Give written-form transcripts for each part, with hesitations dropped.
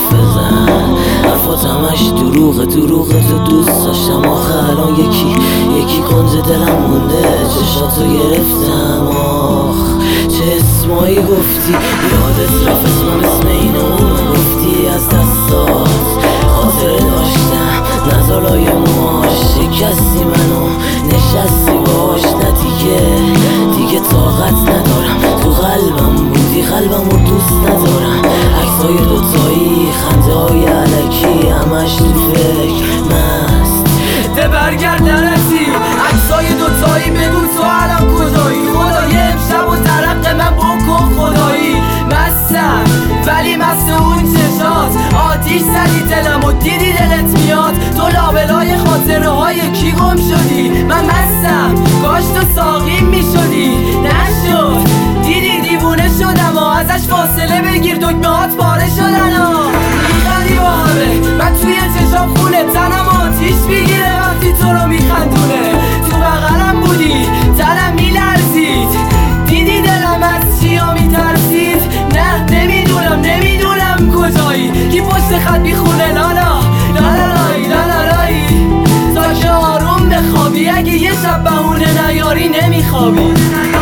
بزن. حرفات همش دروغه تو دوست داشتم آخه الان یکی کنج دلم مونده. چشاتو گرفتم چه اسمایی گفتی، یادت رفت اسم اینو گفتی. از دستات خاطره داشتم نزالای موهاش، شکستی منو نشستی باش. نه دیگه طاقت ندارم، تو قلبم بودی قلبمو دوست ندارم. عکسای دوتایی خنده های علکی همش تو فکر مست. ده برگرد نرسی عکسای دوتایی بگو تو الان کجایی. خدای امشب و ترق من بکن خدایی. مستم ولی مست اون چشات، آتیش زدی دلم و دیدی دلت میاد. تو لابلای خاطره های کی گم شدی. من مستم کاش تو ساقیم میشدی، نشد. دیدی دیوونه شدم و ازش فاصله بگیر، دکمه هات پاره شدن میخندی با همه. من توی چشام خونه تنم آتیش میگیره وقتی تو رو میخندونه. تو بغلم بودی تنم میلرزید، دیدی دلم از چیا میترسید. نه نمیدونم کجایی، کی پشت خط میخونه لالا لالالای لالالای. تا که آروم بخوابی اگه یه شب بهونه نیاری نمیخوابی.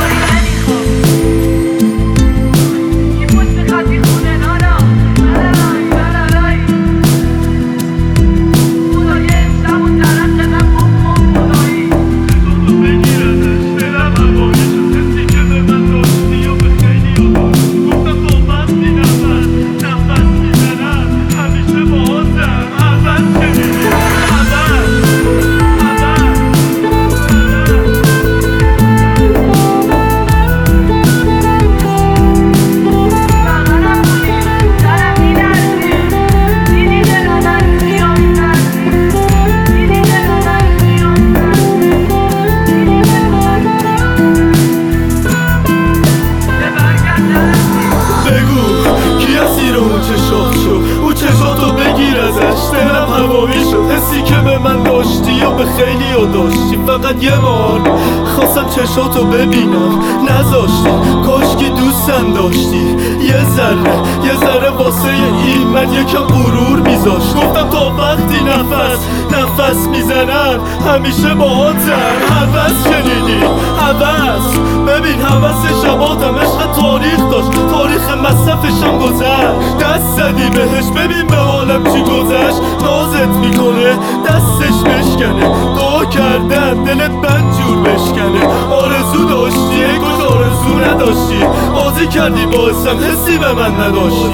دلم هوایی شد، حسی که به من داشتی و به خیلی ها داشتی. فقط یه بار خواستم چشاتو ببینم نذاشتی، کاش که دوستم داشتی. یه ذره واسه این من یکم غرور میذاشت. گفتم تا وقتی نفس میزنم همیشه باهاتم. هوس شنیدی هوس، ببین هوس شباتم عشق تاریخ داشت، تاریخ مصرفشم گذشت. دست زدی بهش ببین به حالم چی گذشت. نازت میکنه دستش بشکنه، دعا کردم دلت بدجور بشکنه. آرزو داشتی ای کاش آرزو نداشتی، بازی کردی باعثم حسی به من نداشتی.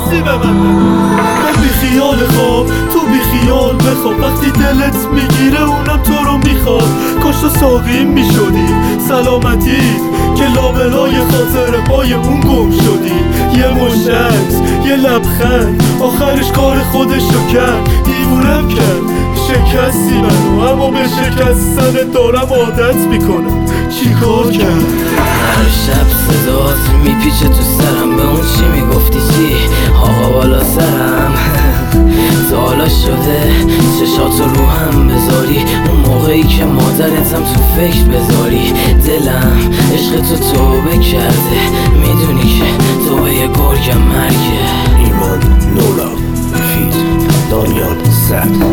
من بی خیال خواب تو بی خیال بخواب، وقتی دلت میگیره اونم تو رو میخواد. کاش تو ساقیم میشدی سلامتی که لابلای خاطر پای اون گم شدی. یه مشت عکس یه لبخند آخرش کار خودشو کرد. دیوونم کرد شکستی منو، اما به شکستن دارم عادت میکنم. چی کار کرد؟ هر شب صدات میپیچه تو سرم، به اون چی میگفتی چی آقا بالا سرم. تا حالا شده چشاتو رو هم بذاری، اون موقعی که مادرتم تو فکر بذاری. دلم عشق تو توبه کرده، میدونی که توبه گرگم مرگه. ایمان نورا فیت دانیال سد